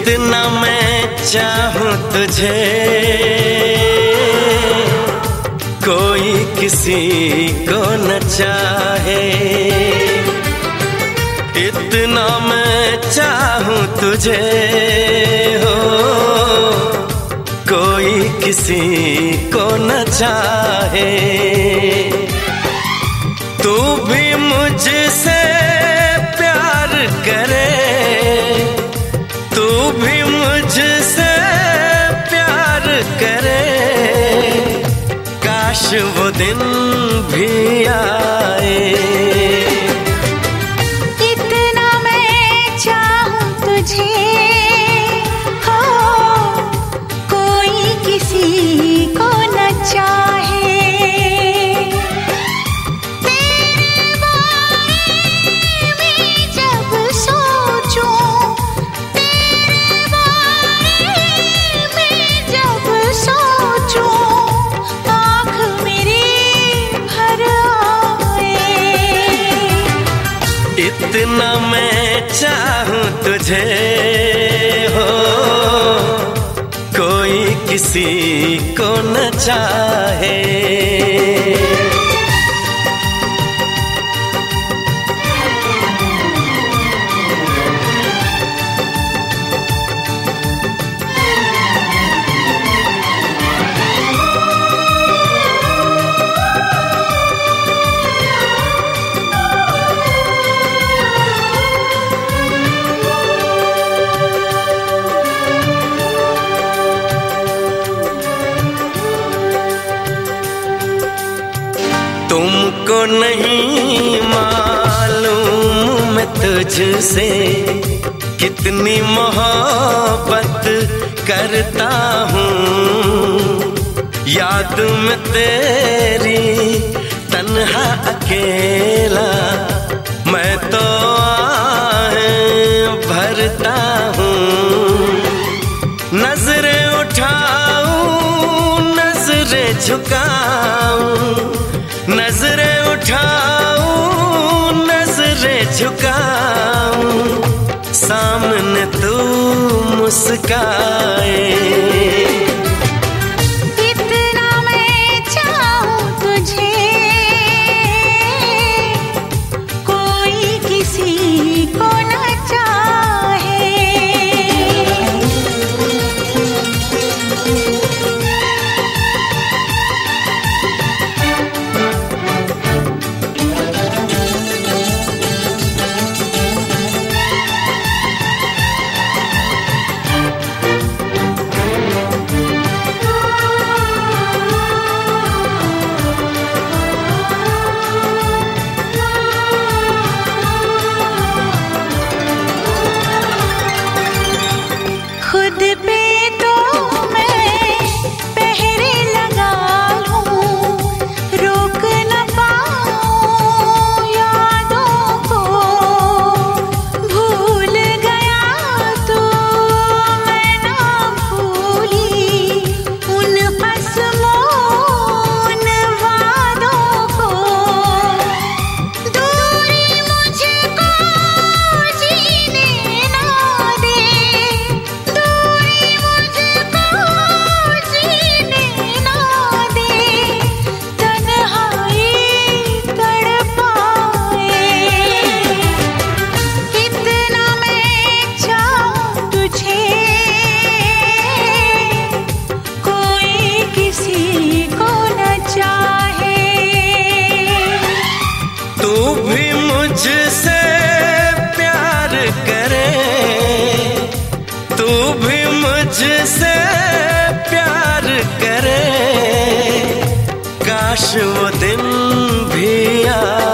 इतना मैं चाहूं तुझे, कोई किसी को न चाहे। इतना मैं चाहूं तुझे हो, कोई किसी को न चाहे। तू भी मुझसे प्यार करे, तू भी मुझसे प्यार करे। काश वो दिन भी आए। इतना मैं चाहूं तुझे हो, कोई किसी को न चाहे। तेरे बारे में जब सोचूं, तेरे बारे में जब सोचूं, आँख मेरी भर आए। इतना मैं चाहूं तुझे हो, कोई किसी को न चाहे। तुमको नहीं मालूम मैं तुझसे कितनी मोहब्बत करता हूँ। याद में तेरी तन्हा अकेला मैं तो आहें भरता हूँ। नजरें उठाऊं, नजरें झुकाऊं, नजरें उठाऊं, नजरें झुकाऊं, सामने तू मुस्काए। इतना मैं चाहूं तुझे, कोई किसी को न चाहे। खुद पे तो मैं पहरे लगा लूं, रोक न पाऊं यादों को। भूल गया तो मैं ना भूली उन कसमों, उन वादों को। दूरी मुझको जीने ना दे, मुझसे प्यार करे, तू भी मुझसे प्यार करे। काश वो दिन भी आए।